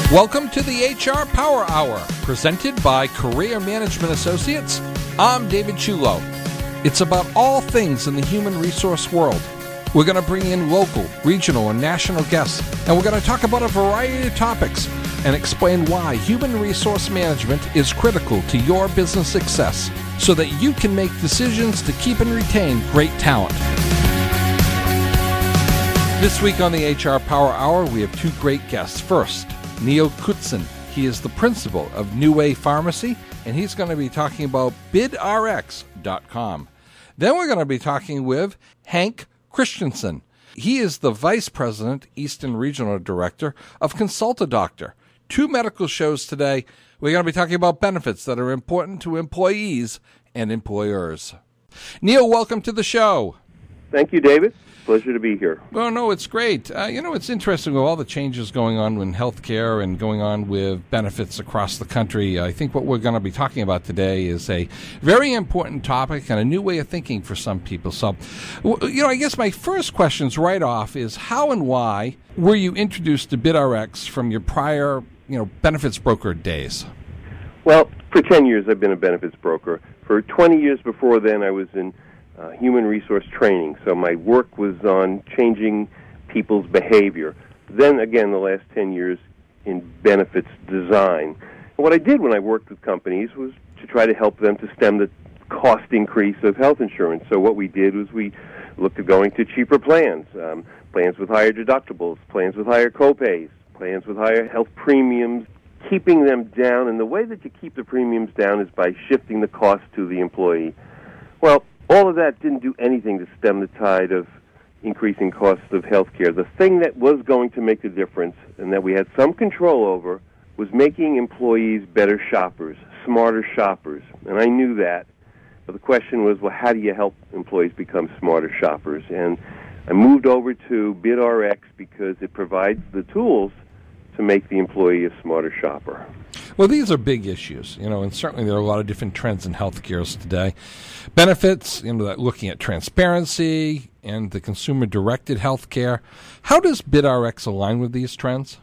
Welcome to the HR Power Hour, presented by Career Management Associates. I'm David Chulo. It's about all things in the human resource world. We're going to bring in local, regional, and national guests, and we're going to talk about a variety of topics and explain why human resource management is critical to your business success so that you can make decisions to keep and retain great talent. This week on the HR Power Hour, we have two great guests. First, Neil Kutzen. He is the principal of New Way Pharmacy, and he's going to be talking about bidrx.com. Then we're going to be talking with Hank Christensen. He is the Vice President, Eastern Regional Director of Consult-A-Doctor. Two medical shows today. We're going to be talking about benefits that are important to employees and employers. Neil, welcome to the show. Thank you, David. Pleasure to be here. Well, no, it's great. It's interesting with all the changes going on in healthcare and going on with benefits across the country. I think what we're going to be talking about today is a very important topic and a new way of thinking for some people. So, I guess my first questions right off is how and why were you introduced to BidRx from your prior, benefits broker days? Well, for 10 years I've been a benefits broker. For 20 years before then I was in human resource training, so my work was on changing people's behavior. Then again, the last 10 years in benefits design. And what I did when I worked with companies was to try to help them to stem the cost increase of health insurance. So what we did was we looked at going to cheaper plans, plans with higher deductibles, plans with higher copays, plans with higher health premiums, keeping them down. And the way that you keep the premiums down is by shifting the cost to the employee. Well, all of that didn't do anything to stem the tide of increasing costs of health care. The thing that was going to make the difference and that we had some control over was making employees better shoppers, smarter shoppers. And I knew that. But the question was, well, how do you help employees become smarter shoppers? And I moved over to BidRx because it provides the tools to make the employee a smarter shopper. Well, these are big issues, and certainly there are a lot of different trends in healthcare today. Benefits, looking at transparency and the consumer-directed healthcare. How does BidRx align with these trends?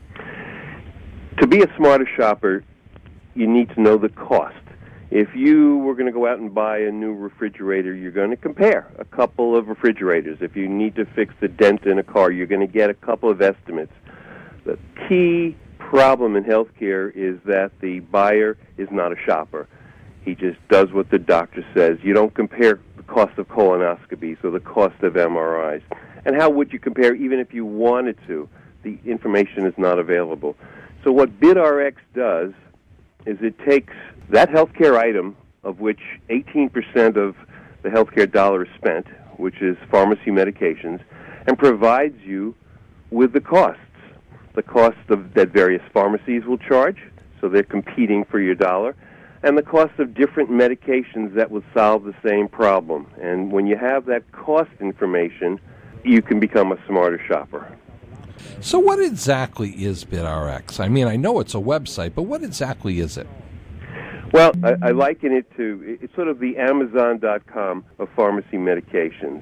To be a smarter shopper, you need to know the cost. If you were going to go out and buy a new refrigerator, you're going to compare a couple of refrigerators. If you need to fix the dent in a car, you're going to get a couple of estimates. The key problem in healthcare is that the buyer is not a shopper. He just does what the doctor says. You don't compare the cost of colonoscopies or the cost of MRIs. And how would you compare even if you wanted to? The information is not available. So what BidRx does is it takes that healthcare item of which 18% of the healthcare dollar is spent, which is pharmacy medications, and provides you with the costs. The cost that various pharmacies will charge, so they're competing for your dollar, and the cost of different medications that will solve the same problem. And when you have that cost information, you can become a smarter shopper. So what exactly is BidRx? I mean, I know it's a website, but what exactly is it? Well, I liken it to, it's sort of the Amazon.com of pharmacy medications.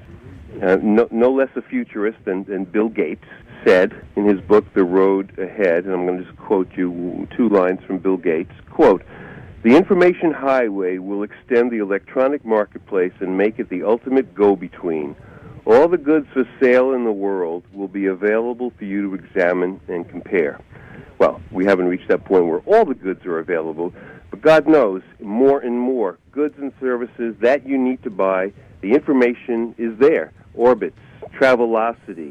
No less a futurist than Bill Gates said in his book, The Road Ahead, and I'm going to just quote you two lines from Bill Gates, quote, "The information highway will extend the electronic marketplace and make it the ultimate go-between. All the goods for sale in the world will be available for you to examine and compare." Well, we haven't reached that point where all the goods are available, but God knows more and more goods and services that you need to buy, the information is there. Orbitz, Travelocity,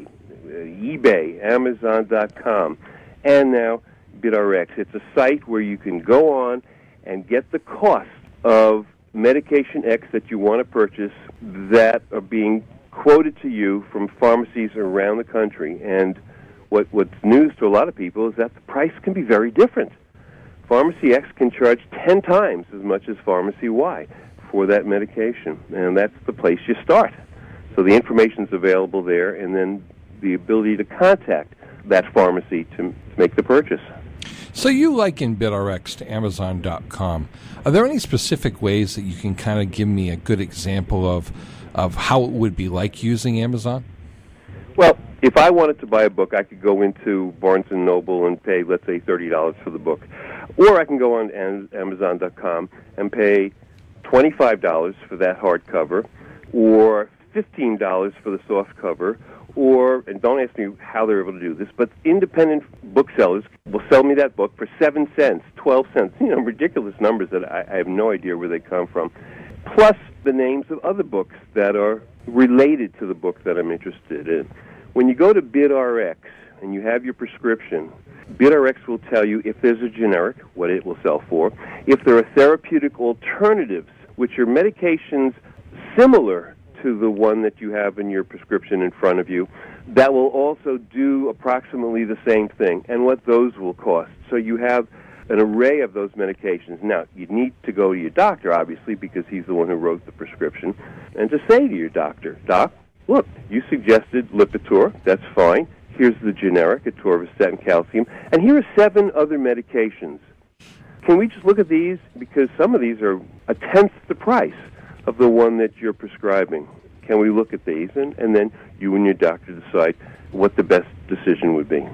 eBay, Amazon.com, and now BidRx. It's a site where you can go on and get the cost of medication X that you want to purchase that are being quoted to you from pharmacies around the country. And what's news to a lot of people is that the price can be very different. Pharmacy X can charge 10 times as much as Pharmacy Y for that medication, and that's the place you start. So the information's available there, and then the ability to contact that pharmacy to make the purchase. So you liken BidRx to Amazon.com. Are there any specific ways that you can kind of give me a good example of how it would be like using Amazon? Well, If I wanted to buy a book, I could go into Barnes & Noble and pay, let's say, $30 for the book. Or I can go on Amazon.com and pay $25 for that hardcover, or $15 for the soft cover, or, and don't ask me how they're able to do this, but independent booksellers will sell me that book for 7 cents, 12 cents, ridiculous numbers that I have no idea where they come from, plus the names of other books that are related to the book that I'm interested in. When you go to BidRx and you have your prescription, BidRx will tell you if there's a generic, what it will sell for, if there are therapeutic alternatives, which are medications similar to the one that you have in your prescription in front of you, that will also do approximately the same thing, and what those will cost. So you have an array of those medications. Now, you need to go to your doctor, obviously, because he's the one who wrote the prescription, and to say to your doctor, Doc, look, you suggested Lipitor, that's fine. Here's the generic, atorvastatin calcium, and here are 7 other medications. Can we just look at these? Because some of these are a tenth the price of the one that you're prescribing. Can we look at these? And then you and your doctor decide what the best decision would be.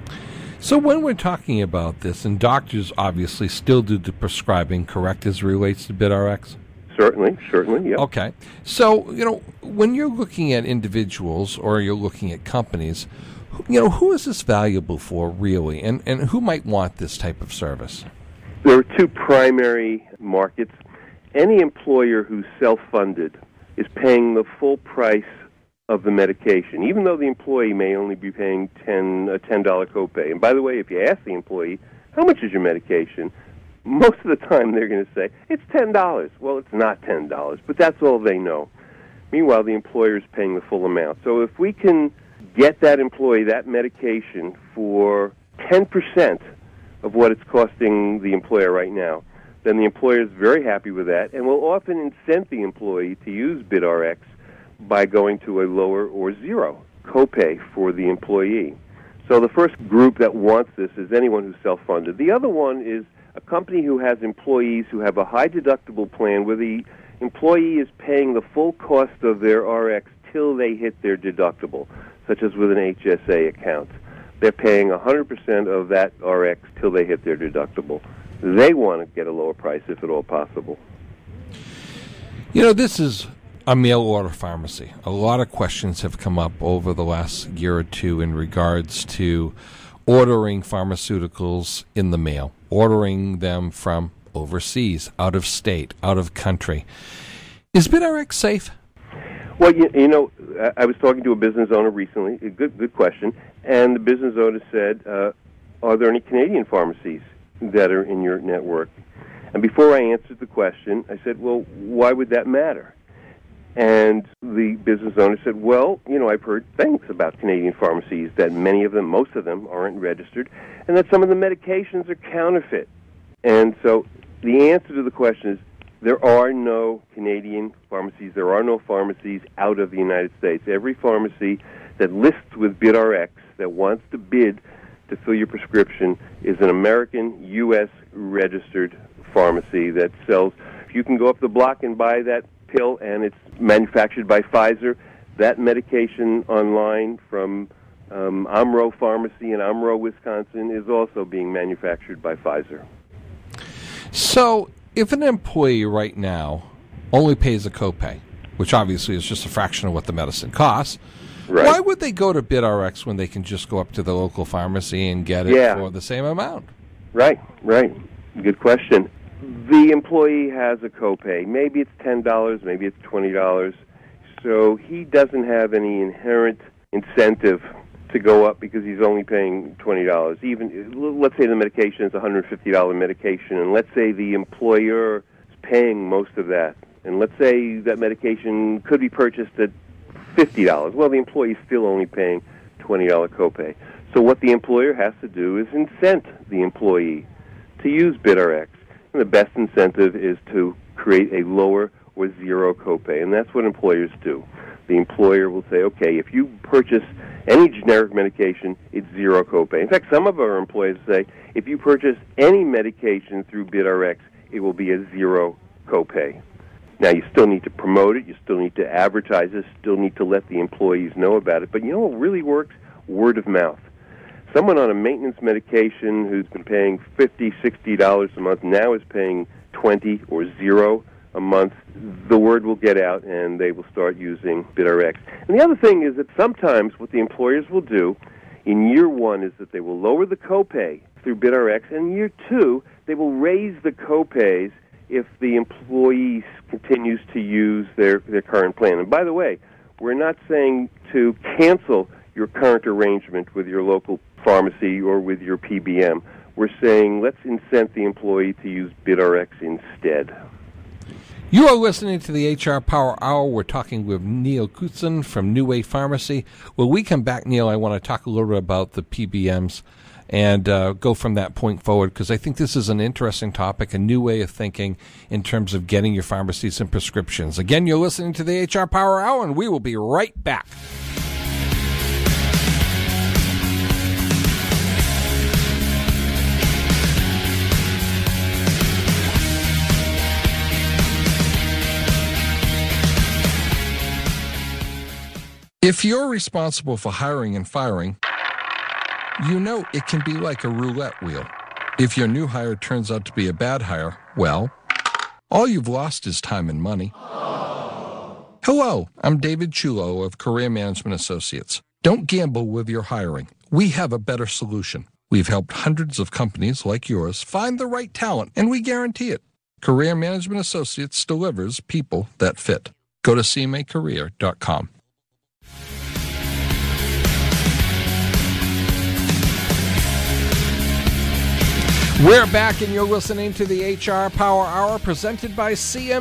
So when we're talking about this, and doctors obviously still do the prescribing, correct, as it relates to BidRx? Certainly, yeah. Okay. So, when you're looking at individuals or you're looking at companies, who is this valuable for really, and who might want this type of service? There are 2 primary markets. Any employer who's self-funded is paying the full price of the medication, even though the employee may only be paying a $10 copay. And by the way, if you ask the employee, how much is your medication? Most of the time they're going to say, it's $10. Well, it's not $10, but that's all they know. Meanwhile, the employer is paying the full amount. So if we can get that employee that medication for 10% of what it's costing the employer right now, then the employer is very happy with that and will often incent the employee to use BidRx by going to a lower or zero copay for the employee. So the first group that wants this is anyone who's self-funded. The other one is a company who has employees who have a high deductible plan where the employee is paying the full cost of their RX till they hit their deductible, such as with an HSA account. They're paying 100% of that RX till they hit their deductible. They want to get a lower price if at all possible. This is a mail-order pharmacy. A lot of questions have come up over the last year or two in regards to ordering pharmaceuticals in the mail, ordering them from overseas, out of state, out of country. Is BidRx safe? Well, I was talking to a business owner recently, a good question, and the business owner said, are there any Canadian pharmacies that are in your network? And before I answered the question, I said, well, why would that matter? And the business owner said, well, I've heard things about Canadian pharmacies, that many of them, most of them, aren't registered, and that some of the medications are counterfeit. And so the answer to the question is, there are no Canadian pharmacies. There are no pharmacies out of the United States. Every pharmacy that lists with BidRx, that wants to bid to fill your prescription, is an American, U.S. registered pharmacy that sells. If you can go up the block and buy that pill, and it's manufactured by Pfizer, that medication online from Amro Pharmacy in Amro, Wisconsin, is also being manufactured by Pfizer. So, if an employee right now only pays a copay, which obviously is just a fraction of what the medicine costs, right, why would they go to BidRx when they can just go up to the local pharmacy and get it for the same amount? Right. Good question. The employee has a copay. Maybe it's $10, maybe it's $20. So he doesn't have any inherent incentive to go up because he's only paying $20. Even, let's say the medication is a $150 medication, and let's say the employer is paying most of that, and let's say that medication could be purchased at $50. Well, the employee is still only paying $20 copay. So what the employer has to do is incent the employee to use BidRx. And the best incentive is to create a lower or zero copay, and that's what employers do. The employer will say, okay, if you purchase any generic medication, it's zero copay. In fact, some of our employees say, if you purchase any medication through BidRx, it will be a zero copay. Now, you still need to promote it, you still need to advertise it, still need to let the employees know about it, but you know what really works? Word of mouth. Someone on a maintenance medication who's been paying $50, $60 a month now is paying $20 or $0 a month. The word will get out, and they will start using BidRx. And the other thing is that sometimes what the employers will do in year one is that they will lower the copay through BidRx, and in year two, they will raise the copays if the employee continues to use their current plan. And by the way, we're not saying to cancel your current arrangement with your local pharmacy or with your PBM. We're saying let's incent the employee to use BidRx instead. You are listening to the HR Power Hour. We're talking with Neil Kutzen from New Way Pharmacy. When we come back, Neil, I want to talk a little bit about the PBMs and go from that point forward, because I think this is an interesting topic, a new way of thinking in terms of getting your pharmacies and prescriptions. Again, you're listening to the HR Power Hour, and we will be right back. If you're responsible for hiring and firing, you know it can be like a roulette wheel. If your new hire turns out to be a bad hire, well, all you've lost is time and money. Hello, I'm David Chulo of Career Management Associates. Don't gamble with your hiring. We have a better solution. We've helped hundreds of companies like yours find the right talent, and we guarantee it. Career Management Associates delivers people that fit. Go to cmacareer.com. We're back, and you're listening to the HR Power Hour presented by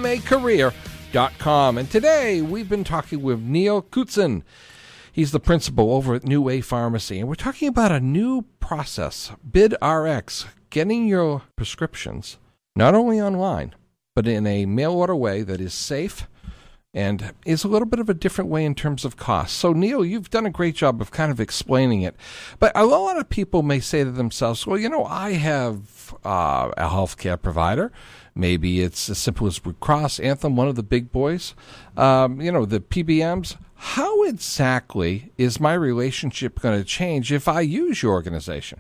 CMAcareer.com. And today we've been talking with Neil Kutzen. He's the principal over at New Way Pharmacy, and we're talking about a new process, BidRx, getting your prescriptions not only online, but in a mail order way that is safe and is a little bit of a different way in terms of cost. So, Neil, you've done a great job of kind of explaining it. But a lot of people may say to themselves, well, you know, I have a healthcare provider. Maybe it's as simple as Blue Cross, Anthem, one of the big boys, the PBMs. How exactly is my relationship going to change if I use your organization?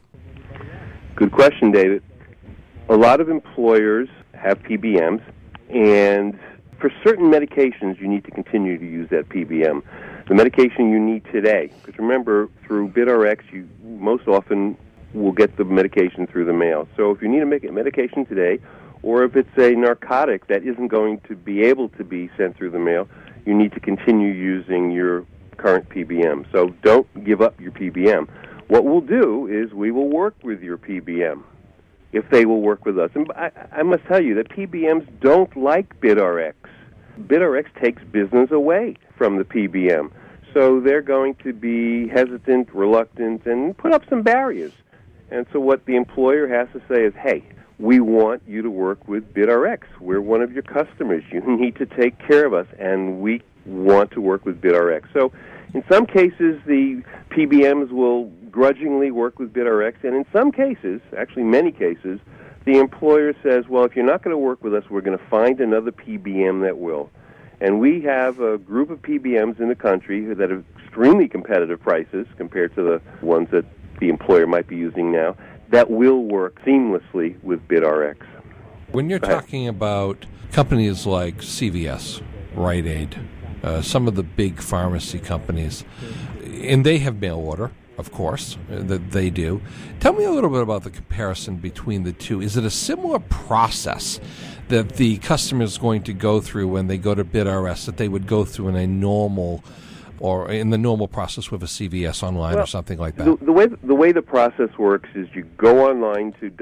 Good question, David. A lot of employers have PBMs, and for certain medications, you need to continue to use that PBM. The medication you need today, because remember, through BidRx, you most often will get the medication through the mail. So if you need a medication today, or if it's a narcotic that isn't going to be able to be sent through the mail, you need to continue using your current PBM. So don't give up your PBM. What we'll do is we will work with your PBM if they will work with us. And I must tell you that PBMs don't like BidRx. BidRx takes business away from the PBM. So they're going to be hesitant, reluctant, and put up some barriers. And so what the employer has to say is, hey, we want you to work with BidRx. We're one of your customers. You need to take care of us, and we want to work with BidRx. So in some cases, the PBMs will grudgingly work with BidRx, and in some cases, actually many cases, the employer says, well, if you're not going to work with us, we're going to find another PBM that will. And we have a group of PBMs in the country that have extremely competitive prices compared to the ones that the employer might be using now that will work seamlessly with BidRx. When you're talking about companies like CVS, Rite Aid, some of the big pharmacy companies, and they have mail order, of course, that they do. Tell me a little bit about the comparison between the two. Is it a similar process that the customer is going to go through when they go to BidRx that they would go through in a normal or in the normal process with a CVS online or something like that? The way the process works is you go online to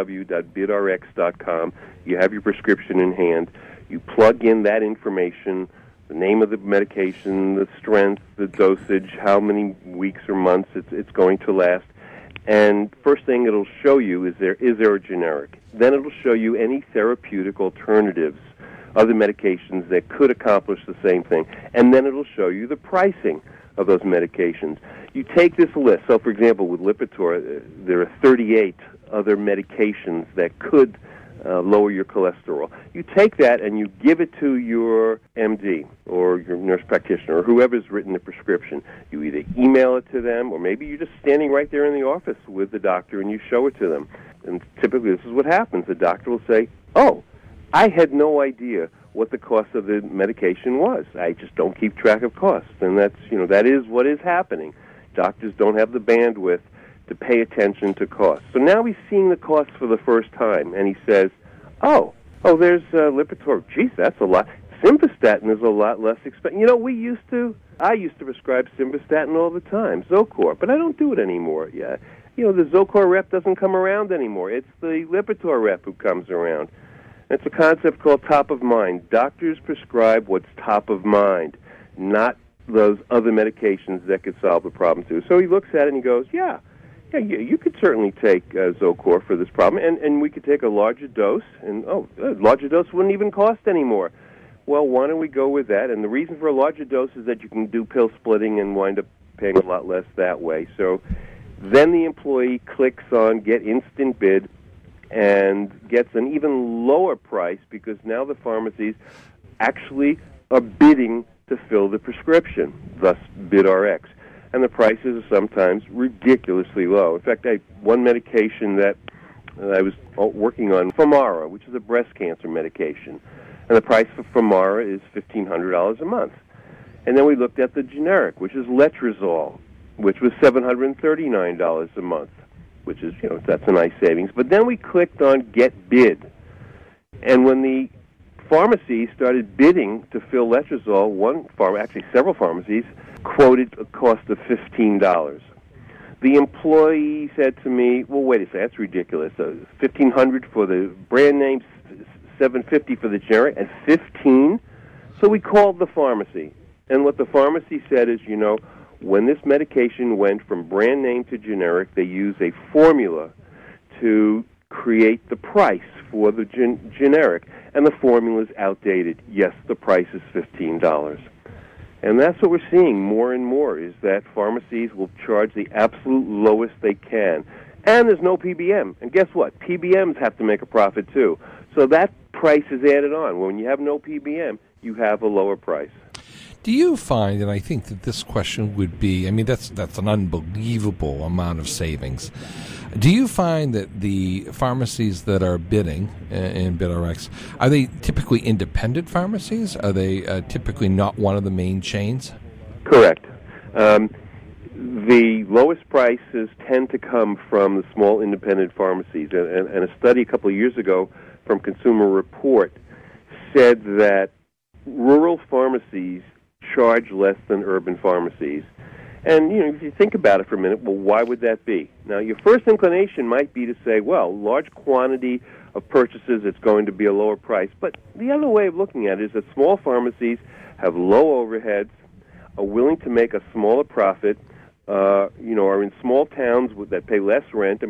www.bidrx.com. You have your prescription in hand. You plug in that information, the name of the medication, the strength, the dosage, how many weeks or months it's going to last. And first thing it'll show you is there a generic. Then it'll show you any therapeutic alternatives, other medications that could accomplish the same thing. And then it'll show you the pricing of those medications. You take this list. So, for example, with Lipitor, there are 38 other medications that could lower your cholesterol. You take that and you give it to your MD or your nurse practitioner or whoever's written the prescription. You either email it to them, or maybe you're just standing right there in the office with the doctor and you show it to them. And typically this is what happens. The doctor will say, "Oh, I had no idea what the cost of the medication was. I just don't keep track of costs." And that's, that is what is happening. Doctors don't have the bandwidth to pay attention to costs. So now he's seeing the costs for the first time, and he says, oh, there's Lipitor. Geez, that's a lot. Simvastatin is a lot less expensive. I used to prescribe Simvastatin all the time, Zocor, but I don't do it anymore. Yeah, the Zocor rep doesn't come around anymore. It's the Lipitor rep who comes around. It's a concept called top of mind. Doctors prescribe what's top of mind, not those other medications that could solve the problem too. So he looks at it and he goes, yeah, you could certainly take Zocor for this problem, and we could take a larger dose, and a larger dose wouldn't even cost any more. Well, why don't we go with that? And the reason for a larger dose is that you can do pill splitting and wind up paying a lot less that way. So then the employee clicks on Get Instant Bid and gets an even lower price, because now the pharmacies actually are bidding to fill the prescription, thus BidRx. And the prices are sometimes ridiculously low. In fact, one medication that I was working on, Femara, which is a breast cancer medication, and the price for Femara is $1,500 a month. And then we looked at the generic, which is Letrozole, which was $739 a month, which is, that's a nice savings. But then we clicked on Get Bid. And when the pharmacies started bidding to fill Letrozole, several pharmacies, quoted a cost of $15. The employee said to me, well, wait a second, that's ridiculous. $1,500 for the brand name, $750 for the generic, and $15? So we called the pharmacy. And what the pharmacy said is, when this medication went from brand name to generic, they use a formula to create the price for the generic. And the formula is outdated. Yes, the price is $15. And that's what we're seeing more and more, is that pharmacies will charge the absolute lowest they can. And there's no PBM. And guess what? PBMs have to make a profit too. So that price is added on. When you have no PBM, you have a lower price. Do you find, and I think that this question would be, that's an unbelievable amount of savings. Do you find that the pharmacies that are bidding in BidRx, are they typically independent pharmacies? Are they typically not one of the main chains? Correct. The lowest prices tend to come from the small independent pharmacies. And a study a couple of years ago from Consumer Report said that rural pharmacies charge less than urban pharmacies. And, if you think about it for a minute, well, why would that be? Now, your first inclination might be to say, well, large quantity of purchases, it's going to be a lower price. But the other way of looking at it is that small pharmacies have low overheads, are willing to make a smaller profit, are in small towns that pay less rent. The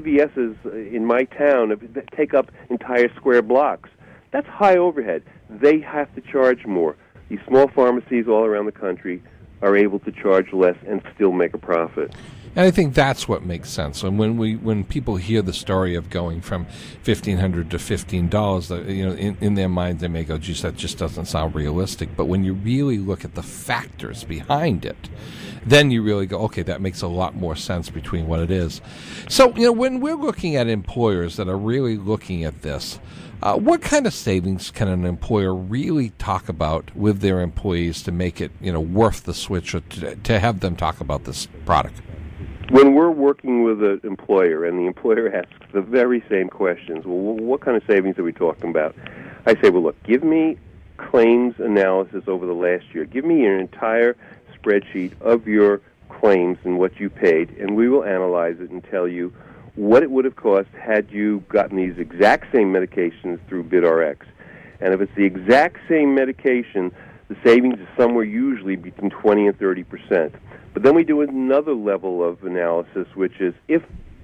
CVSs in my town take up entire square blocks. That's high overhead. They have to charge more. These small pharmacies all around the country are able to charge less and still make a profit. And I think that's what makes sense. And when people hear the story of going from $1,500 to $15, in their minds they may go, "Geez, that just doesn't sound realistic." But when you really look at the factors behind it, then you really go, "Okay, that makes a lot more sense between what it is." So, when we're looking at employers that are really looking at this, what kind of savings can an employer really talk about with their employees to make it, worth the switch, or to have them talk about this product? When we're working with an employer and the employer asks the very same questions, well, what kind of savings are we talking about? I say, well, look, give me claims analysis over the last year. Give me your entire spreadsheet of your claims and what you paid, and we will analyze it and tell you what it would have cost had you gotten these exact same medications through BidRx. And if it's the exact same medication, the savings is somewhere usually between 20 and 30%. But then we do another level of analysis, which is if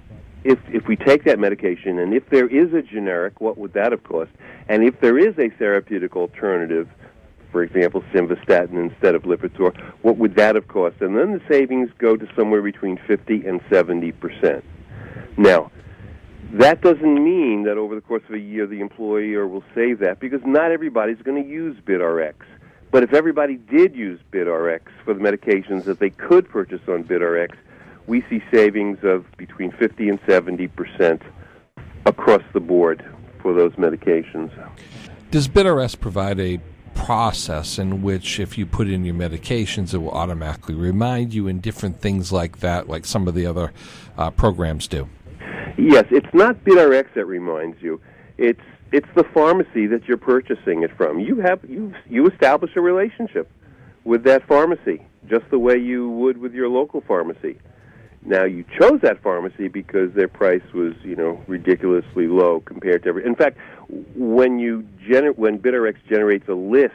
we take that medication and if there is a generic, what would that have cost? And if there is a therapeutic alternative, for example, Simvastatin instead of Lipitor, what would that have cost? And then the savings go to somewhere between 50 and 70%. Now, That doesn't mean that over the course of a year the employer will save that, because not everybody's going to use BidRx. But if everybody did use BidRx for the medications that they could purchase on BidRx, we see savings of between 50 and 70% across the board for those medications. Does BidRx provide a process in which if you put in your medications, it will automatically remind you and different things like that, like some of the other programs do? Yes, it's not BidRx that reminds you. It's the pharmacy that you're purchasing it from. You establish a relationship with that pharmacy, just the way you would with your local pharmacy. Now, you chose that pharmacy because their price was, ridiculously low compared to In fact, when BidRx generates a list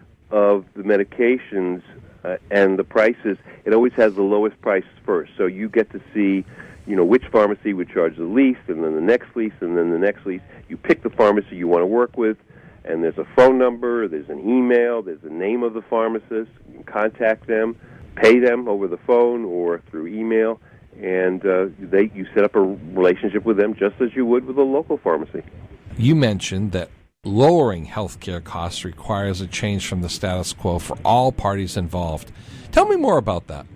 of the medications and the prices, it always has the lowest price first. So you get to see, which pharmacy would charge the least, and then the next least, and then the next least. You pick the pharmacy you want to work with, and there's a phone number, there's an email, there's the name of the pharmacist. You can contact them, pay them over the phone or through email, and you set up a relationship with them just as you would with a local pharmacy. You mentioned that lowering healthcare costs requires a change from the status quo for all parties involved. Tell me more about that.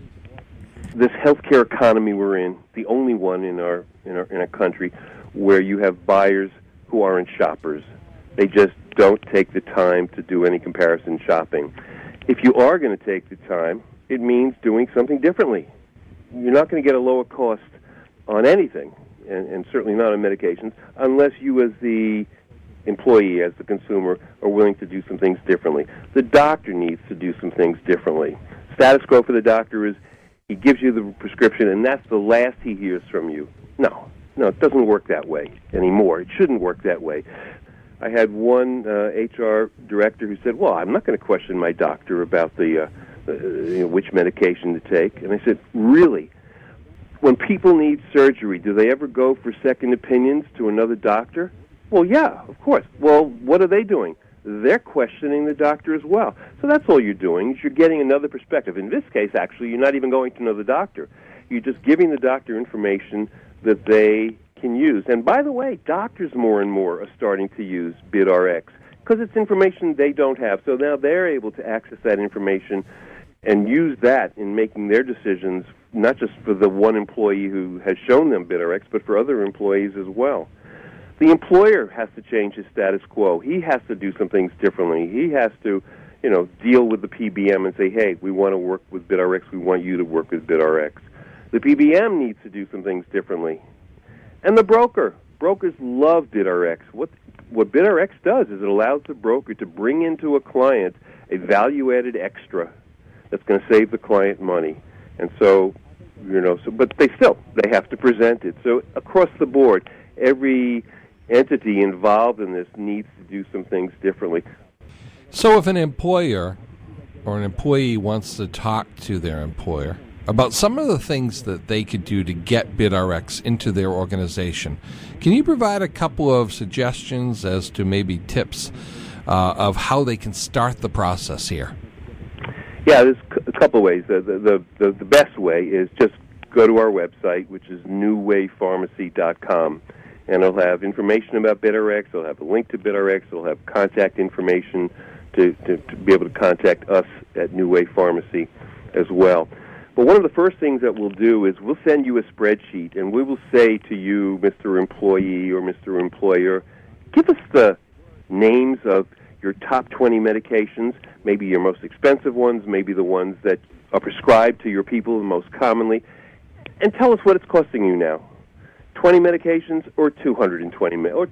This healthcare economy we're in, the only one in our country where you have buyers who aren't shoppers. They just don't take the time to do any comparison shopping. If you are going to take the time, it means doing something differently. You're not going to get a lower cost on anything, and certainly not on medications, unless you as the employee, as the consumer, are willing to do some things differently. The doctor needs to do some things differently. Status quo for the doctor is he gives you the prescription, and that's the last he hears from you. No, it doesn't work that way anymore. It shouldn't work that way. I had one HR director who said, well, I'm not going to question my doctor about which medication to take. And I said, really? When people need surgery, do they ever go for second opinions to another doctor? Well, yeah, of course. Well, what are they doing? They're questioning the doctor as well. So that's all you're doing, is you're getting another perspective. In this case, actually, you're not even going to know the doctor. You're just giving the doctor information that they can use. And by the way, doctors more and more are starting to use BidRx because it's information they don't have. So now they're able to access that information and use that in making their decisions, not just for the one employee who has shown them BidRx, but for other employees as well. The employer has to change his status quo. He has to do some things differently. He has to, deal with the PBM and say, hey, we want to work with BidRx. We want you to work with BidRx. The PBM needs to do some things differently. And the brokers love BidRx. What BidRx does is it allows the broker to bring into a client a value-added extra that's going to save the client money. And so, but they have to present it. So across the board, every entity involved in this needs to do some things differently. So if an employer or an employee wants to talk to their employer about some of the things that they could do to get BidRx into their organization, can you provide a couple of suggestions as to maybe tips of how they can start the process here? Yeah, there's a couple of ways. The best way is just go to our website, which is newwaypharmacy.com, and it'll have information about BidRx. It'll have a link to BidRx. It'll have contact information to be able to contact us at New Way Pharmacy as well. But one of the first things that we'll do is we'll send you a spreadsheet, and we will say to you, Mr. Employee or Mr. Employer, give us the names of your top 20 medications, maybe your most expensive ones, maybe the ones that are prescribed to your people most commonly, and tell us what it's costing you now. 20 medications or 220 or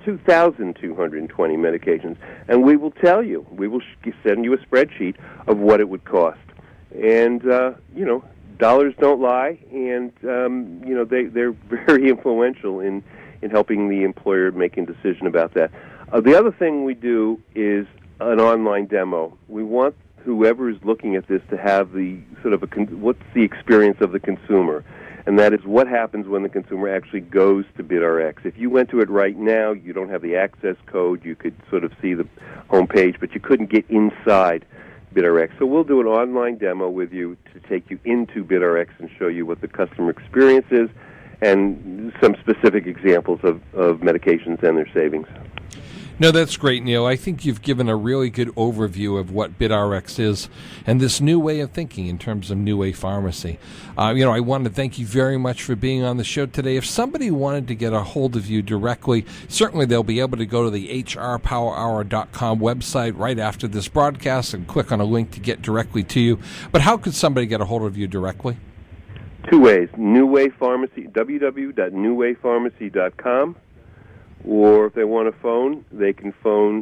2,220 medications. And we will tell you. We will send you a spreadsheet of what it would cost. And, dollars don't lie, and, they're very influential in helping the employer making a decision about that. The other thing we do is an online demo. We want whoever is looking at this to have the sort of what's the experience of the consumer, and that is what happens when the consumer actually goes to BidRx. If you went to it right now, you don't have the access code. You could sort of see the home page, but you couldn't get inside BidRx. So we'll do an online demo with you to take you into BidRx and show you what the customer experience is and some specific examples of medications and their savings. No, that's great, Neil. I think you've given a really good overview of what BidRx is and this new way of thinking in terms of New Way Pharmacy. I want to thank you very much for being on the show today. If somebody wanted to get a hold of you directly, certainly they'll be able to go to the hrpowerhour.com website right after this broadcast and click on a link to get directly to you. But how could somebody get a hold of you directly? Two ways. New Way Pharmacy, www.newwaypharmacy.com. Or if they want a phone, they can phone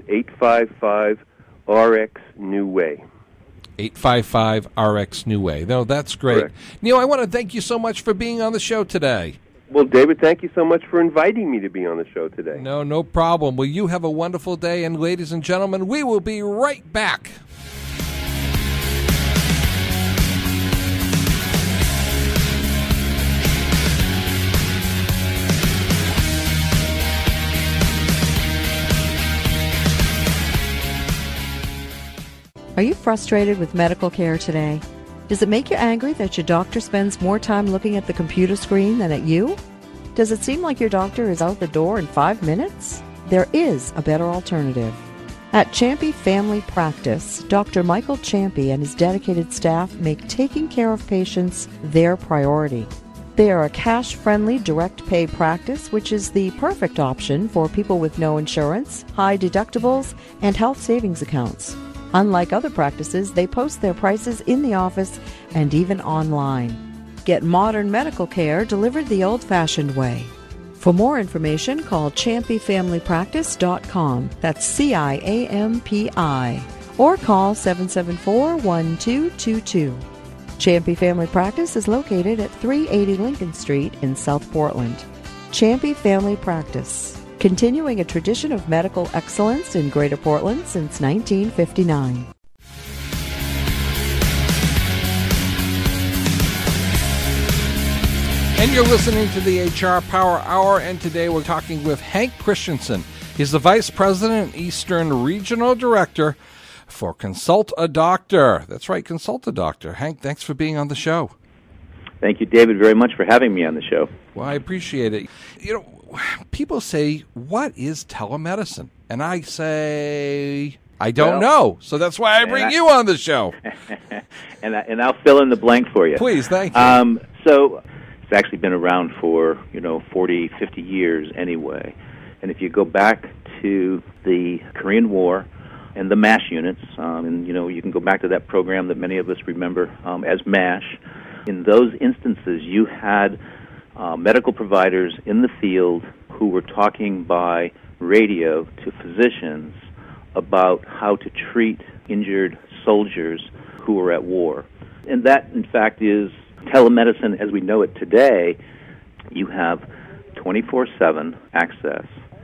855-RX-NEW WAY. 855-RX-NEW WAY. No, that's great. Correct. Neil, I want to thank you so much for being on the show today. Well, David, thank you so much for inviting me to be on the show today. No problem. Well, you have a wonderful day, and ladies and gentlemen, we will be right back. Are you frustrated with medical care today? Does it make you angry that your doctor spends more time looking at the computer screen than at you? Does it seem like your doctor is out the door in 5 minutes? There is a better alternative. At Champy Family Practice, Dr. Michael Champy and his dedicated staff make taking care of patients their priority. They are a cash-friendly, direct-pay practice, which is the perfect option for people with no insurance, high deductibles, and health savings accounts. Unlike other practices, they post their prices in the office and even online. Get modern medical care delivered the old-fashioned way. For more information, call ChampyFamilyPractice.com. That's CIAMPI. Or call 774-1222. Champy Family Practice is located at 380 Lincoln Street in South Portland. Champy Family Practice, continuing a tradition of medical excellence in Greater Portland since 1959. And you're listening to the HR Power Hour, and today we're talking with Hank Christensen. He's the Vice President and Eastern Regional Director for Consult a Doctor. That's right, Consult a Doctor. Hank, thanks for being on the show. Thank you, David, very much for having me on the show. Well, I appreciate it. People say, what is telemedicine? And I say, I don't know. So that's why I bring you on the show. and I'll fill in the blank for you. Please, thank you. So it's actually been around for, 40, 50 years anyway. And if you go back to the Korean War and the MASH units, and, you can go back to that program that many of us remember as MASH. In those instances, you had medical providers in the field who were talking by radio to physicians about how to treat injured soldiers who were at war. And that, in fact, is telemedicine as we know it today. You have 24/7 access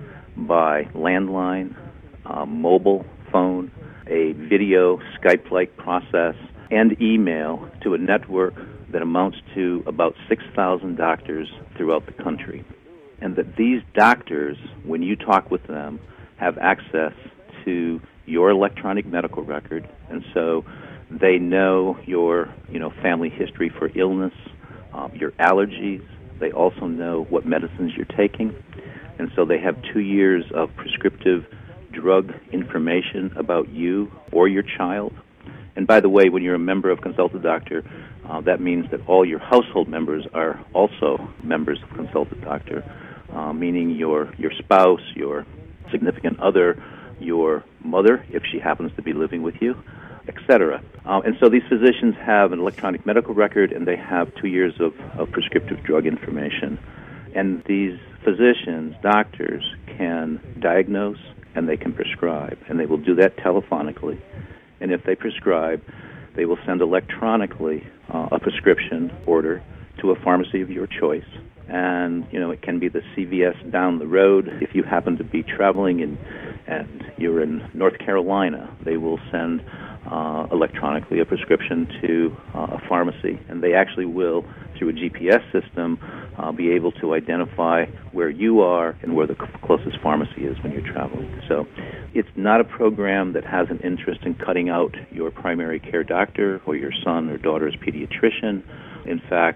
by landline, mobile phone, a video Skype-like process, and email to a network that amounts to about 6,000 doctors throughout the country. And that these doctors, when you talk with them, have access to your electronic medical record, and so they know your, family history for illness, your allergies. They also know what medicines you're taking, and so they have 2 years of prescriptive drug information about you or your child. And by the way, when you're a member of Consult a Doctor, that means that all your household members are also members of Consult a Doctor, meaning your spouse, your significant other, your mother, if she happens to be living with you, etc. And so these physicians have an electronic medical record, and they have 2 years of prescriptive drug information. And these physicians, doctors, can diagnose and they can prescribe, and they will do that telephonically. And if they prescribe, they will send electronically a prescription order to a pharmacy of your choice. And, it can be the CVS down the road. If you happen to be traveling and you're in North Carolina, they will send electronically a prescription to a pharmacy. And they actually will, through a GPS system, be able to identify where you are and where the closest pharmacy is when you're traveling. So it's not a program that has an interest in cutting out your primary care doctor or your son or daughter's pediatrician. In fact,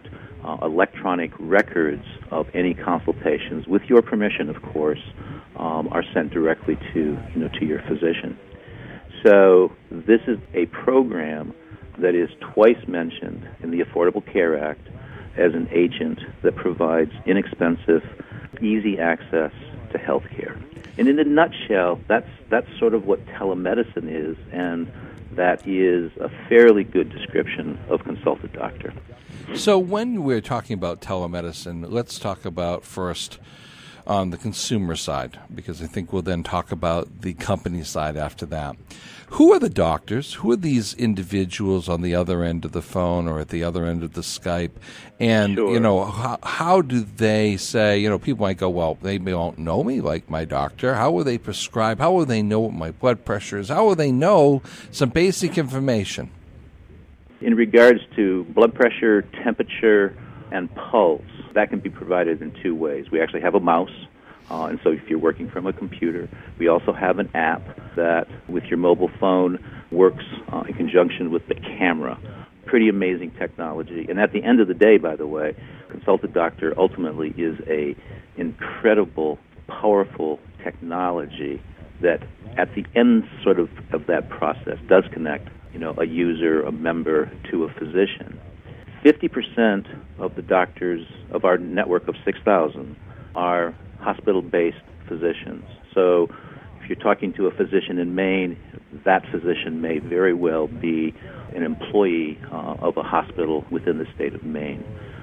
electronic records of any consultations, with your permission, of course, are sent directly to your physician. So this is a program that is twice mentioned in the Affordable Care Act as an agent that provides inexpensive, easy access to health care. And in a nutshell, that's sort of what telemedicine is, and that is a fairly good description of Consult a Doctor. So when we're talking about telemedicine, let's talk about first on the consumer side, because I think we'll then talk about the company side after that. Who are the doctors? Who are these individuals on the other end of the phone or at the other end of the Skype? And, Sure. How do they say, people might go, well, they don't know me like my doctor. How will they prescribe? How will they know what my blood pressure is? How will they know some basic information? In regards to blood pressure, temperature, and pulse, that can be provided in two ways. We actually have a mouse, and so if you're working from a computer, we also have an app that, with your mobile phone, works in conjunction with the camera. Pretty amazing technology. And at the end of the day, by the way, Consult a Doctor ultimately is a incredible, powerful technology that at the end sort of that process does connect a user, a member, to a physician. 50% of the doctors of our network of 6,000 are hospital-based physicians. So if you're talking to a physician in Maine, that physician may very well be an employee of a hospital within the state of Maine.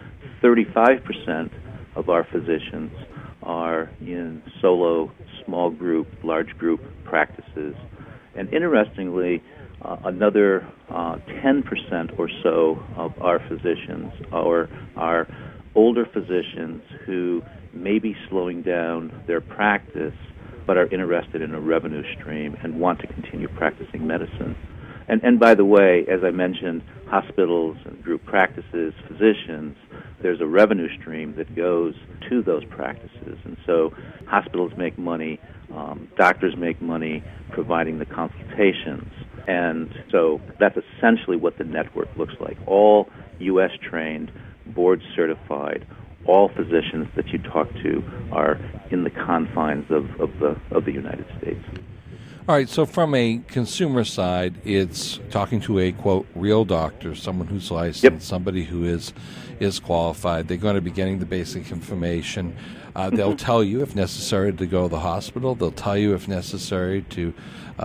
35% of our physicians are in solo, small group, large group practices. And interestingly, another 10% or so of our physicians are older physicians who may be slowing down their practice but are interested in a revenue stream and want to continue practicing medicine. And by the way, as I mentioned, hospitals and group practices, physicians, there's a revenue stream that goes to those practices. And so hospitals make money, doctors make money providing the consultations. And so that's essentially what the network looks like. All U.S. trained, board certified, all physicians that you talk to are in the confines of the United States. All right, so from a consumer side, it's talking to a, quote, real doctor, someone who's licensed, Yep. somebody who is qualified. They're going to be getting the basic information. They'll tell you, if necessary, to go to the hospital. They'll tell you, if necessary, to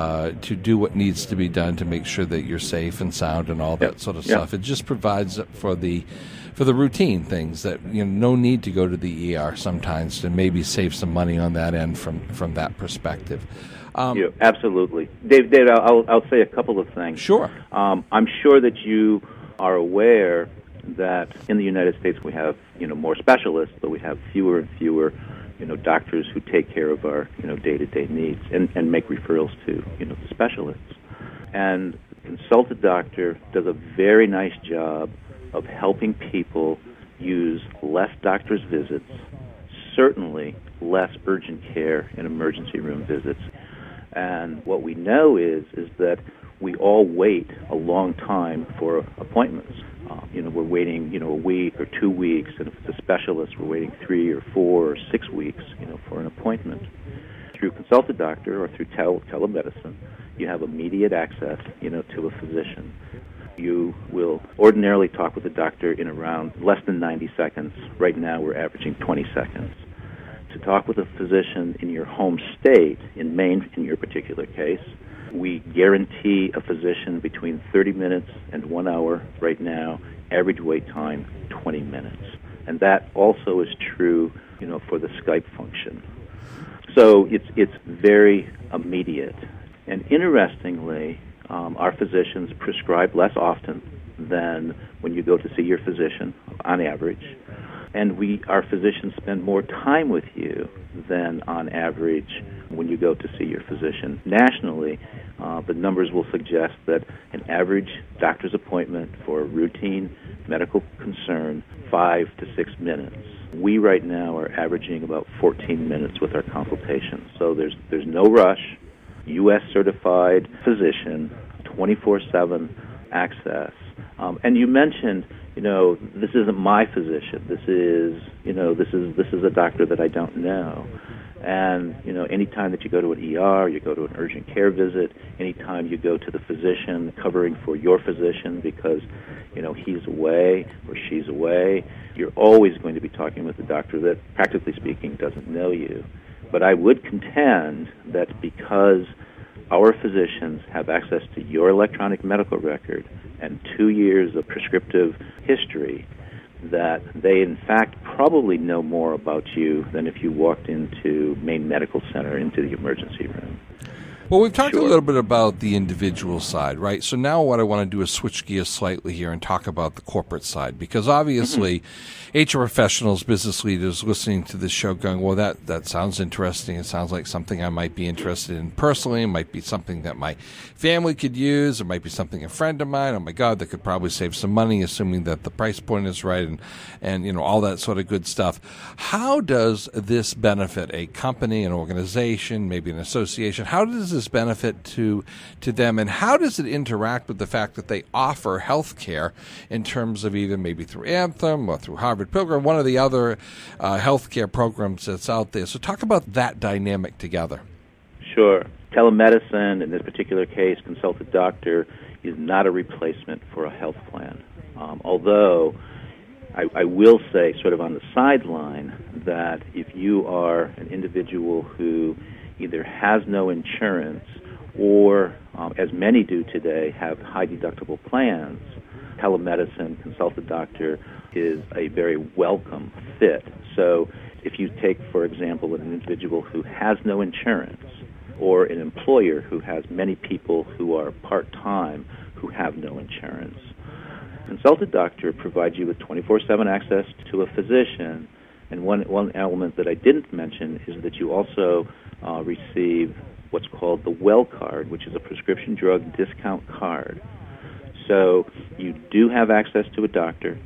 do what needs to be done to make sure that you're safe and sound and all that sort of stuff. It just provides for the routine things that, no need to go to the ER sometimes to maybe save some money on that end from that perspective. Absolutely. Dave, I'll say a couple of things. Sure. I'm sure that you are aware that in the United States we have, more specialists, but we have fewer and fewer, doctors who take care of our, day-to-day needs and make referrals to, the specialists. And Consult a Doctor does a very nice job of helping people use less doctor's visits, certainly less urgent care and emergency room visits. And what we know is that we all wait a long time for appointments. We're waiting, a week or 2 weeks, and if it's a specialist, we're waiting 3 or 4 or 6 weeks, for an appointment. Through Consult a Doctor or through telemedicine, you have immediate access, to a physician. You will ordinarily talk with a doctor in around less than 90 seconds. Right now, we're averaging 20 seconds. To talk with a physician in your home state, in Maine in your particular case, we guarantee a physician between 30 minutes and 1 hour right now, average wait time 20 minutes. And that also is true, for the Skype function. So it's very immediate. And interestingly, our physicians prescribe less often than when you go to see your physician, on average. And our physicians spend more time with you than on average when you go to see your physician. Nationally, the numbers will suggest that an average doctor's appointment for a routine medical concern, 5 to 6 minutes. We right now are averaging about 14 minutes with our consultation. So there's no rush, U.S. certified physician, 24/7 access. And you mentioned, this isn't my physician. This is a doctor that I don't know. And, anytime that you go to an ER, you go to an urgent care visit, anytime you go to the physician covering for your physician because, he's away or she's away, you're always going to be talking with a doctor that, practically speaking, doesn't know you. But I would contend that because our physicians have access to your electronic medical record and 2 years of prescriptive history, that they, in fact, probably know more about you than if you walked into Maine Medical Center, into the emergency room. Well, we've talked a little bit about the individual side, right? So now what I want to do is switch gears slightly here and talk about the corporate side, because obviously HR professionals, business leaders listening to this show going, well, that sounds interesting. It sounds like something I might be interested in personally. It might be something that my family could use. It might be something a friend of mine, oh my God, that could probably save some money, assuming that the price point is right and all that sort of good stuff. How does this benefit a company, an organization, maybe an association? How does this benefit to them, and how does it interact with the fact that they offer health care in terms of either maybe through Anthem or through Harvard Pilgrim, one of the other health care programs that's out there? So talk about that dynamic together. Sure. Telemedicine, in this particular case, Consult a Doctor, is not a replacement for a health plan. Although I will say, sort of on the sideline, that if you are an individual who either has no insurance or, as many do today, have high deductible plans, telemedicine, Consult a Doctor is a very welcome fit. So if you take, for example, an individual who has no insurance or an employer who has many people who are part-time who have no insurance, Consult a Doctor provides you with 24/7 access to a physician. And one element that I didn't mention is that you also receive what's called the Well card, which is a prescription drug discount card. So you do have access to a doctor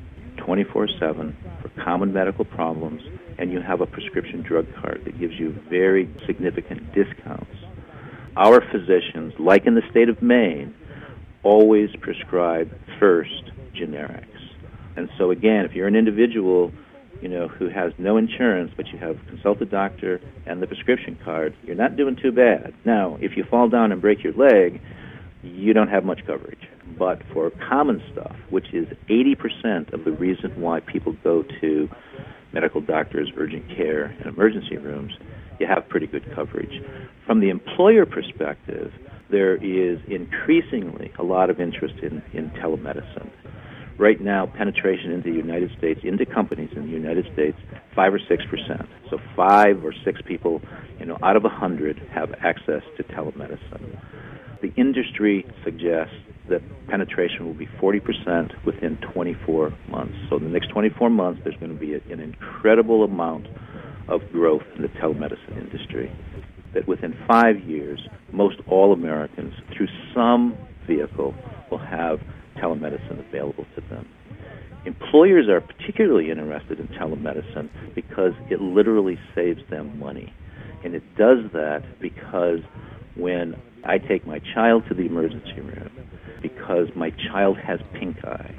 24/7 for common medical problems, and you have a prescription drug card that gives you very significant discounts. Our physicians, like in the state of Maine, always prescribe first generics. And so again, if you're an individual who has no insurance, but you have Consult a Doctor and the prescription card, you're not doing too bad. Now, if you fall down and break your leg, you don't have much coverage. But for common stuff, which is 80% of the reason why people go to medical doctors, urgent care, and emergency rooms, you have pretty good coverage. From the employer perspective, there is increasingly a lot of interest in telemedicine. Right now, penetration into the United States, into companies in the United States, 5 or 6%. So 5 or 6 people, out of 100 have access to telemedicine. The industry suggests that penetration will be 40% within 24 months. So in the next 24 months, there's going to be an incredible amount of growth in the telemedicine industry. That within 5 years, most all Americans, through some vehicle, will have telemedicine available to them. Employers are particularly interested in telemedicine because it literally saves them money. And it does that because when I take my child to the emergency room because my child has pink eye,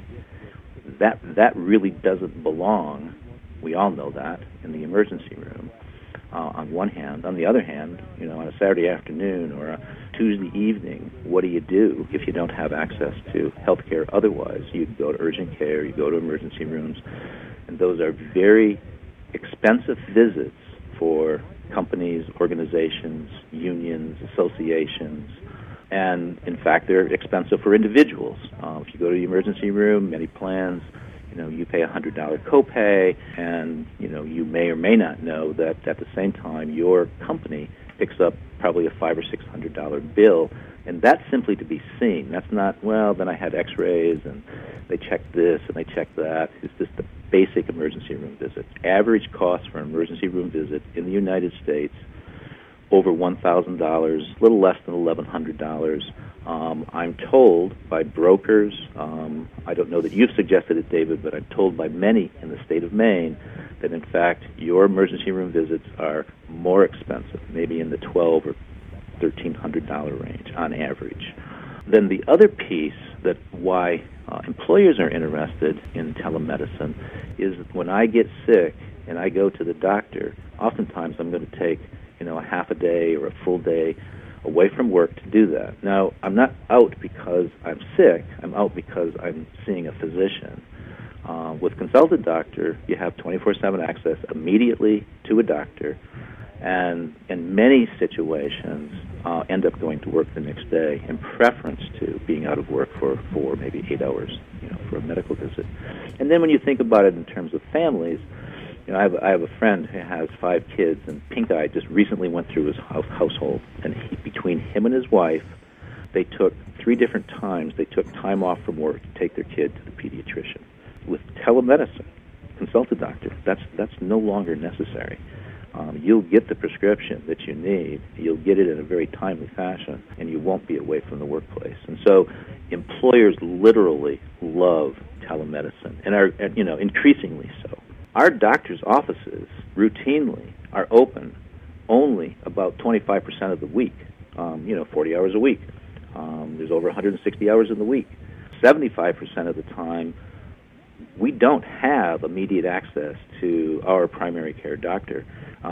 that really doesn't belong, we all know that, in the emergency room. On one hand. On the other hand, on a Saturday afternoon or a Tuesday evening, what do you do if you don't have access to health care otherwise? You go to urgent care, you go to emergency rooms, and those are very expensive visits for companies, organizations, unions, associations, and in fact, they're expensive for individuals. If you go to the emergency room, many plans, you pay $100 copay, and you may or may not know that at the same time your company picks up probably a $500 or $600 bill, and that's simply to be seen. That's not, well, then I had X-rays and they checked this and they checked that. It's just the basic emergency room visit. Average cost for an emergency room visit in the United States, over $1,000, a little less than $1,100. I'm told by brokers, I don't know that you've suggested it, David, but I'm told by many in the state of Maine that, in fact, your emergency room visits are more expensive, maybe in the $1,200 or $1,300 range on average. Then the other piece that why employers are interested in telemedicine is when I get sick and I go to the doctor, oftentimes I'm going to take, a half a day or a full day away from work to do that. Now, I'm not out because I'm sick. I'm out because I'm seeing a physician. With Consulted Doctor, you have 24/7 access immediately to a doctor, and in many situations end up going to work the next day in preference to being out of work for 4, maybe 8 hours, for a medical visit. And then when you think about it in terms of families, I have a friend who has 5 kids, and pink eye just recently went through his household, and between him and his wife, they took 3 different times, they took time off from work to take their kid to the pediatrician. With telemedicine, Consulted Doctor, that's no longer necessary. You'll get the prescription that you need. You'll get it in a very timely fashion, and you won't be away from the workplace. And so employers literally love telemedicine, and are, increasingly so. Our doctors' offices routinely are open only about 25% of the week, 40 hours a week. There's over 160 hours in the week. 75% of the time, we don't have immediate access to our primary care doctor.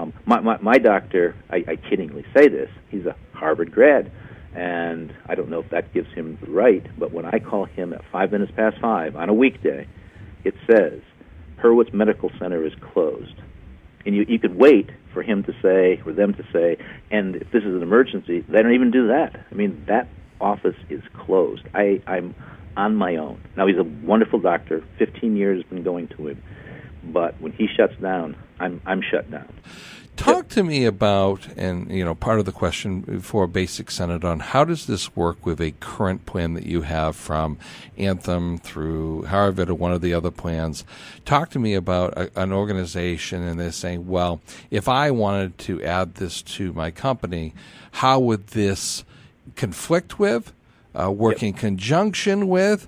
My doctor, I kiddingly say this, he's a Harvard grad, and I don't know if that gives him the right, but when I call him at 5 minutes past 5 on a weekday, it says, Hurwitz Medical Center is closed. And you could wait for him to say, or them to say, and if this is an emergency, they don't even do that. I mean, that office is closed. I'm on my own. Now, he's a wonderful doctor. 15 years been going to him. But when he shuts down, I'm shut down. Talk to me about, and part of the question for Basic Senate on how does this work with a current plan that you have from Anthem through Harvard or one of the other plans. Talk to me about an organization, and they're saying, well, if I wanted to add this to my company, how would this conflict with, work in conjunction with,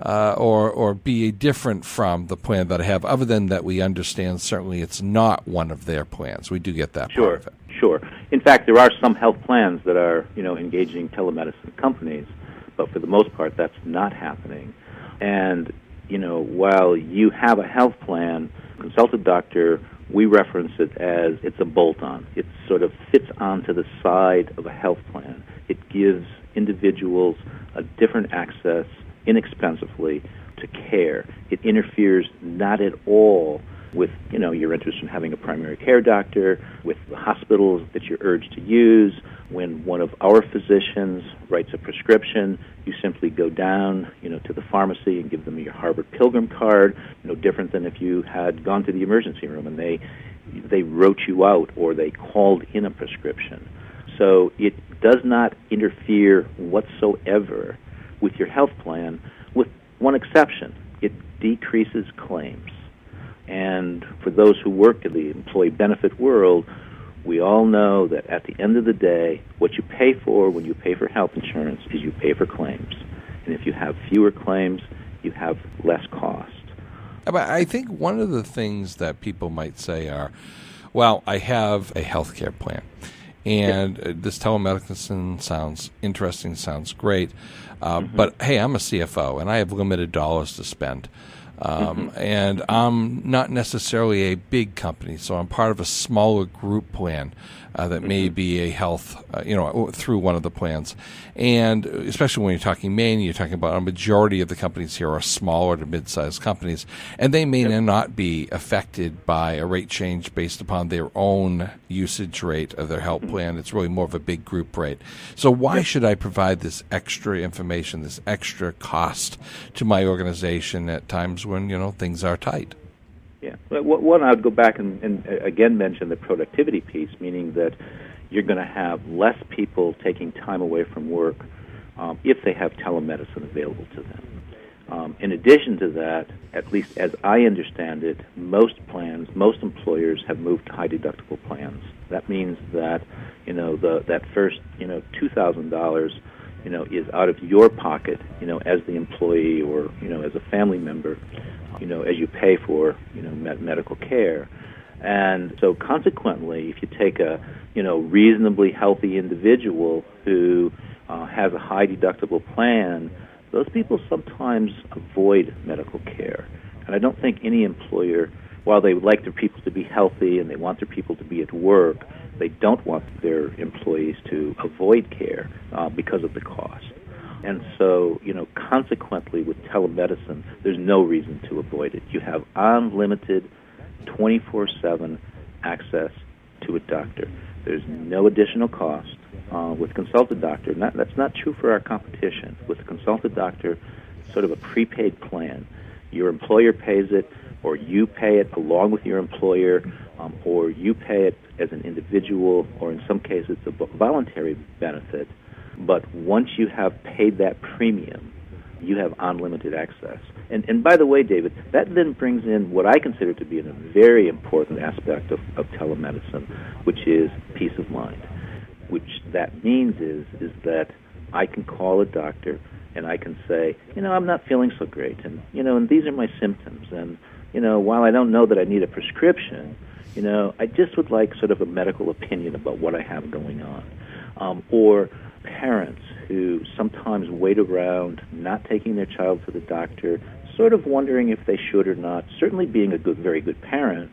or be different from the plan that I have, other than that we understand certainly it's not one of their plans. We do get that part of it. Sure. In fact, there are some health plans that are, engaging telemedicine companies, but for the most part, that's not happening. And, while you have a health plan, Consulted Doctor, we reference it as it's a bolt-on. It sort of fits onto the side of a health plan. It gives individuals a different access inexpensively to care. It interferes not at all with, your interest in having a primary care doctor, with the hospitals that you're urged to use. When one of our physicians writes a prescription, you simply go down, to the pharmacy and give them your Harvard Pilgrim card, no different than if you had gone to the emergency room and they wrote you out or they called in a prescription. So it does not interfere whatsoever with your health plan, with one exception. It decreases claims. And for those who work in the employee benefit world, we all know that at the end of the day, what you pay for when you pay for health insurance is you pay for claims. And if you have fewer claims, you have less cost. But I think one of the things that people might say are, well, I have a health care plan. And this telemedicine sounds interesting, sounds great. But, hey, I'm a CFO, and I have limited dollars to spend. And I'm not necessarily a big company, so I'm part of a smaller group plan that may be a health, through one of the plans. And especially when you're talking Maine, you're talking about a majority of the companies here are smaller to mid-sized companies, and they may not be affected by a rate change based upon their own usage rate of their health plan. It's really more of a big group rate. So why should I provide this extra information, this extra cost to my organization at times when, things are tight? Yeah. Well, one, I'd go back and again mention the productivity piece, meaning that you're going to have less people taking time away from work if they have telemedicine available to them. In addition to that, at least as I understand it, most employers have moved to high deductible plans. That means that, that first, $2,000, is out of your pocket, as the employee or, as a family member, as you pay for, medical care. And so consequently, if you take a, reasonably healthy individual who has a high deductible plan, those people sometimes avoid medical care. And I don't think any employer, while they would like their people to be healthy and they want their people to be at work, they don't want their employees to avoid care because of the cost. And so, consequently with telemedicine, there's no reason to avoid it. You have unlimited 24/7 access to a doctor. There's no additional cost. With Consult a Doctor, that's not true for our competition. With Consult a Doctor, sort of a prepaid plan. Your employer pays it, or you pay it along with your employer, or you pay it as an individual, or in some cases it's a voluntary benefit. But once you have paid that premium, you have unlimited access. And by the way, David, that then brings in what I consider to be a very important aspect of telemedicine, which is peace of mind. Which that means is that I can call a doctor and I can say, I'm not feeling so great, and and these are my symptoms, and while I don't know that I need a prescription, I just would like sort of a medical opinion about what I have going on. Or parents who sometimes wait around, not taking their child to the doctor, sort of wondering if they should or not. Certainly, being a very good parent,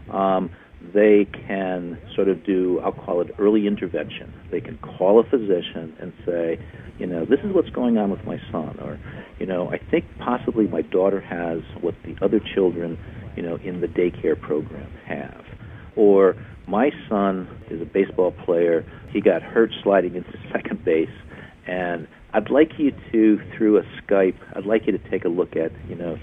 they can sort of do, I'll call it early intervention. They can call a physician and say, this is what's going on with my son, or, I think possibly my daughter has what the other children, in the daycare program have. Or my son is a baseball player. He got hurt sliding into second base, and I'd like you to, through a Skype, I'd like you to take a look at,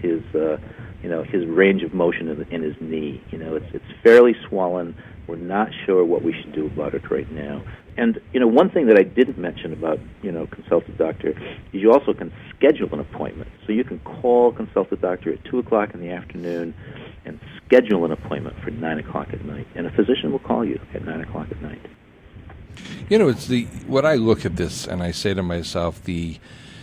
his range of motion in his knee. It's fairly swollen. We're not sure what we should do about it right now. And, one thing that I didn't mention about, Consult a Doctor is you also can schedule an appointment. So you can call Consult a Doctor at 2 o'clock in the afternoon and schedule an appointment for 9 o'clock at night. And a physician will call you at 9 o'clock at night. It's what I look at this and I say to myself, the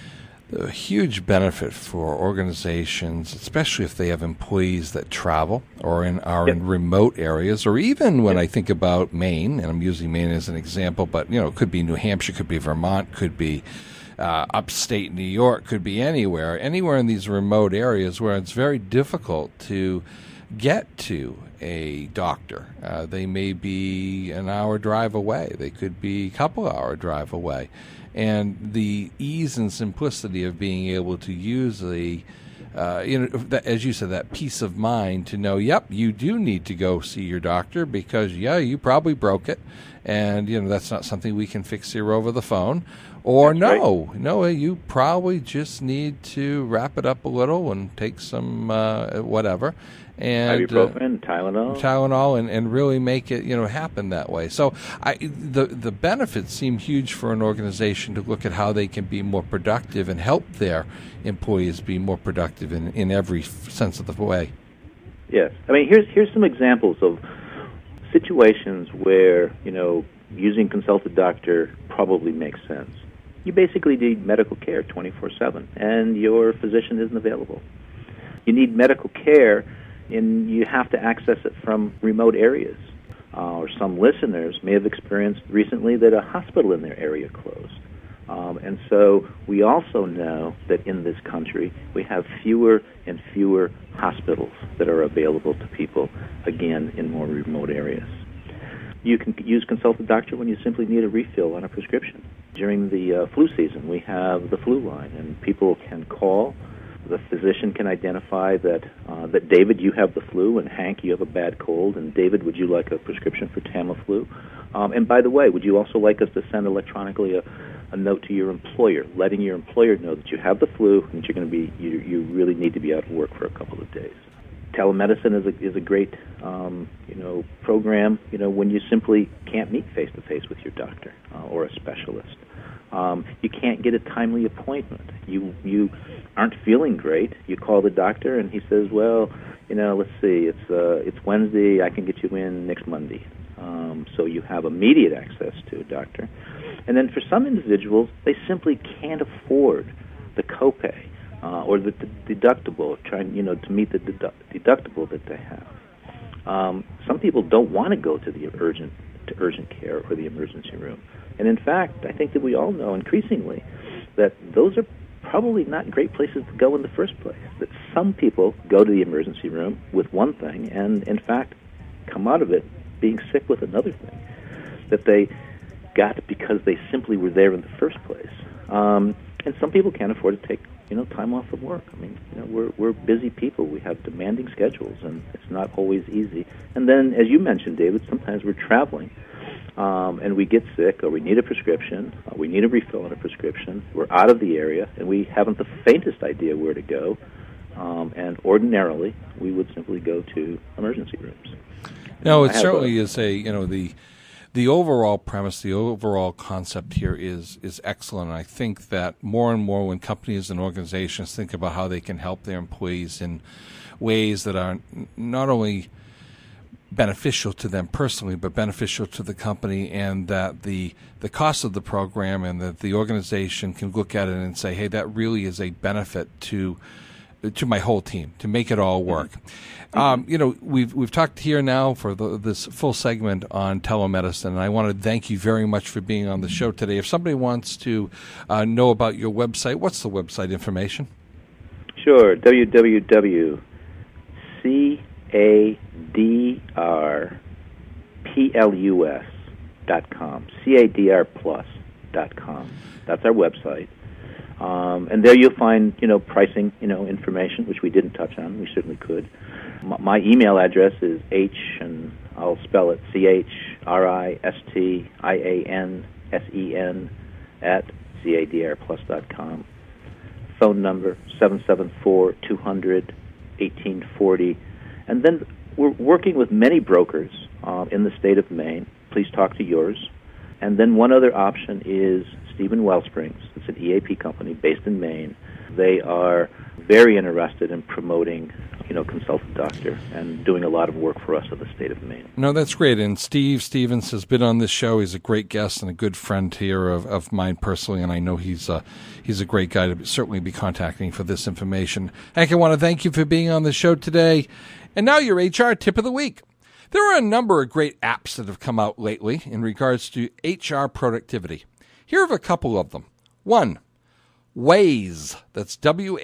huge benefit for organizations, especially if they have employees that travel or are in remote areas, or even when I think about Maine, and I'm using Maine as an example, but it could be New Hampshire, could be Vermont, could be upstate New York, could be anywhere in these remote areas where it's very difficult to get to a doctor. They may be an hour drive away. They could be a couple hour drive away. And the ease and simplicity of being able to use as you said, that peace of mind to know, yep, you do need to go see your doctor because, you probably broke it, and that's not something we can fix here over the phone. Or you probably just need to wrap it up a little and take some whatever. And ibuprofen, Tylenol, and really make it happen that way. So the benefits seem huge for an organization to look at how they can be more productive and help their employees be more productive in every sense of the way. Yes, I mean here's some examples of situations where using Consult a Doctor probably makes sense. You basically need medical care 24/7, and your physician isn't available. You need medical care, and you have to access it from remote areas. Or some listeners may have experienced recently that a hospital in their area closed. And so we also know that in this country we have fewer and fewer hospitals that are available to people, again, in more remote areas. You can use Consult a Doctor when you simply need a refill on a prescription. During the flu season, we have the flu line, and people can call. The physician can identify that David, you have the flu, and Hank, you have a bad cold, and David, would you like a prescription for Tamiflu? And by the way, would you also like us to send electronically a note to your employer, letting your employer know that you have the flu and you're going to be you really need to be out of work for a couple of days. Telemedicine is a great program when you simply can't meet face to face with your doctor or a specialist. You can't get a timely appointment. You aren't feeling great. You call the doctor and he says, well, let's see, it's Wednesday. I can get you in next Monday. So you have immediate access to a doctor. And then for some individuals, they simply can't afford the copay or the deductible, trying to meet the deductible that they have. Some people don't want to go to the urgent care or the emergency room. And in fact, I think that we all know increasingly that those are probably not great places to go in the first place. That some people go to the emergency room with one thing and, in fact, come out of it being sick with another thing that they got because they simply were there in the first place. And some people can't afford to take, time off from work. I mean, we're busy people. We have demanding schedules, and it's not always easy. And then, as you mentioned, David, sometimes we're traveling, and we get sick, or we need a prescription, or we need a refill on a prescription. We're out of the area, and we haven't the faintest idea where to go. And ordinarily, we would simply go to emergency rooms. No, it certainly is the overall premise, the overall concept here is excellent. I think that more and more when companies and organizations think about how they can help their employees in ways that are not only beneficial to them personally, but beneficial to the company, and that the cost of the program and that the organization can look at it and say, hey, that really is a benefit to my whole team, to make it all work. We've talked here now for this full segment on telemedicine, and I want to thank you very much for being on the show today. If somebody wants to know about your website, what's the website information? Sure, www.cadrplus.com, cadrplus.com. That's our website. And there you'll find, pricing, information, which we didn't touch on. We certainly could. My email address is and I'll spell it CHRISTIANSEN @cadrplus.com. Phone number 774-200-1840. And then we're working with many brokers in the state of Maine. Please talk to yours. And then one other option is Stephen Wellsprings. It's an EAP company based in Maine. They are very interested in promoting, Consultant Doctor and doing a lot of work for us in the state of Maine. No, that's great. And Steve Stevens has been on this show. He's a great guest and a good friend here of mine personally, and I know he's a great guy to certainly be contacting for this information. Hank, I want to thank you for being on the show today. And now your HR tip of the week. There are a number of great apps that have come out lately in regards to HR productivity. Here are a couple of them. 1, Waze. That's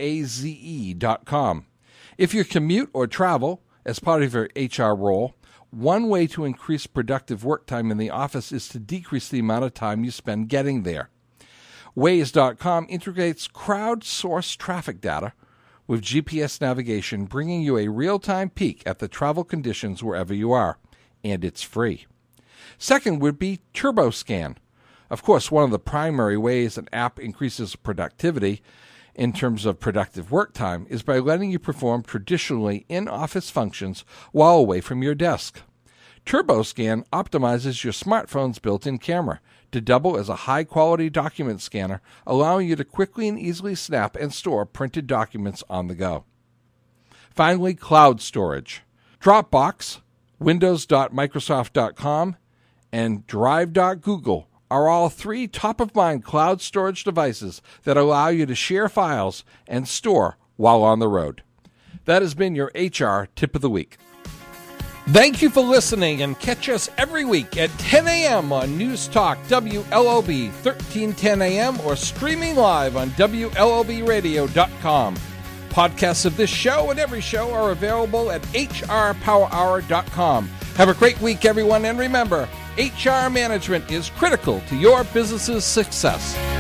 WAZE.com. If you commute or travel as part of your HR role, one way to increase productive work time in the office is to decrease the amount of time you spend getting there. Waze.com integrates crowdsourced traffic data with GPS navigation, bringing you a real-time peek at the travel conditions wherever you are, and it's free. Second would be TurboScan. Of course, one of the primary ways an app increases productivity in terms of productive work time is by letting you perform traditionally in-office functions while away from your desk. TurboScan optimizes your smartphone's built-in camera to double as a high-quality document scanner, allowing you to quickly and easily snap and store printed documents on the go. Finally, cloud storage. Dropbox, Windows.Microsoft.com, and Drive.Google are all 3 top-of-mind cloud storage devices that allow you to share files and store while on the road. That has been your HR Tip of the Week. Thank you for listening, and catch us every week at 10 a.m. on News Talk WLOB 1310 a.m. or streaming live on WLOBradio.com. Podcasts of this show and every show are available at hrpowerhour.com. Have a great week, everyone, and remember, HR management is critical to your business's success.